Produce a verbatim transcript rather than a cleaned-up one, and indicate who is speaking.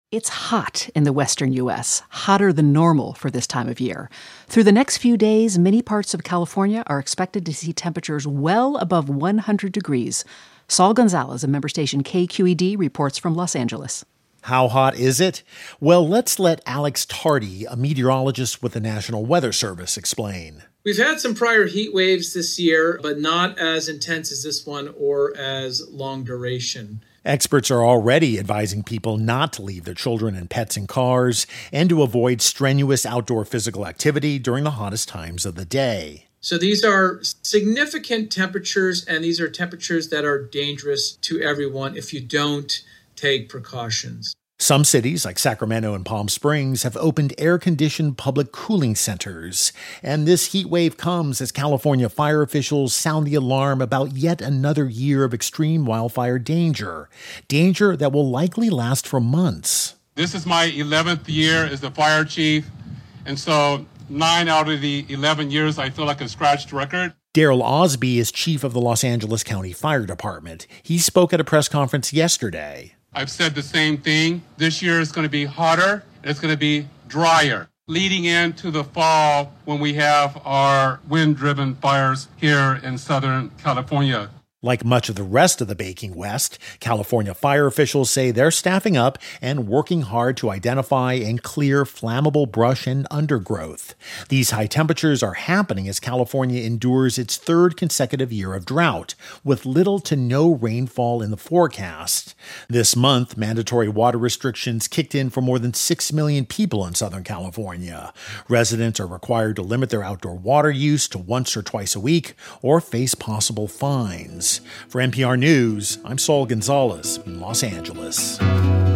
Speaker 1: It's hot in the western U S, hotter than normal for this time of year. Through the next few days, many parts of California are expected to see temperatures well above one hundred degrees. Saul Gonzalez of member station K Q E D reports from Los Angeles.
Speaker 2: How hot is it? Well, let's let Alex Tardy, a meteorologist with the National Weather Service, explain.
Speaker 3: We've had some prior heat waves this year, but not as intense as this one or as long duration.
Speaker 2: Experts are already advising people not to leave their children and pets in cars and to avoid strenuous outdoor physical activity during the hottest times of the day.
Speaker 3: So these are significant temperatures, and these are temperatures that are dangerous to everyone if you don't take precautions.
Speaker 2: Some cities, like Sacramento and Palm Springs, have opened air-conditioned public cooling centers. And this heat wave comes as California fire officials sound the alarm about yet another year of extreme wildfire danger. Danger that will likely last for months.
Speaker 4: This is my eleventh year as the fire chief, and so nine out of the eleven years I feel like a scratched record.
Speaker 2: Daryl Osby is chief of the Los Angeles County Fire Department. He spoke at a press conference yesterday.
Speaker 4: I've said the same thing. This year is going to be hotter. It's going to be drier, leading into the fall when we have our wind-driven fires here in Southern California.
Speaker 2: Like much of the rest of the baking West, California fire officials say they're staffing up and working hard to identify and clear flammable brush and undergrowth. These high temperatures are happening as California endures its third consecutive year of drought, with little to no rainfall in the forecast. This month, mandatory water restrictions kicked in for more than six million people in Southern California. Residents are required to limit their outdoor water use to once or twice a week or face possible fines. For N P R News, I'm Saul Gonzalez in Los Angeles.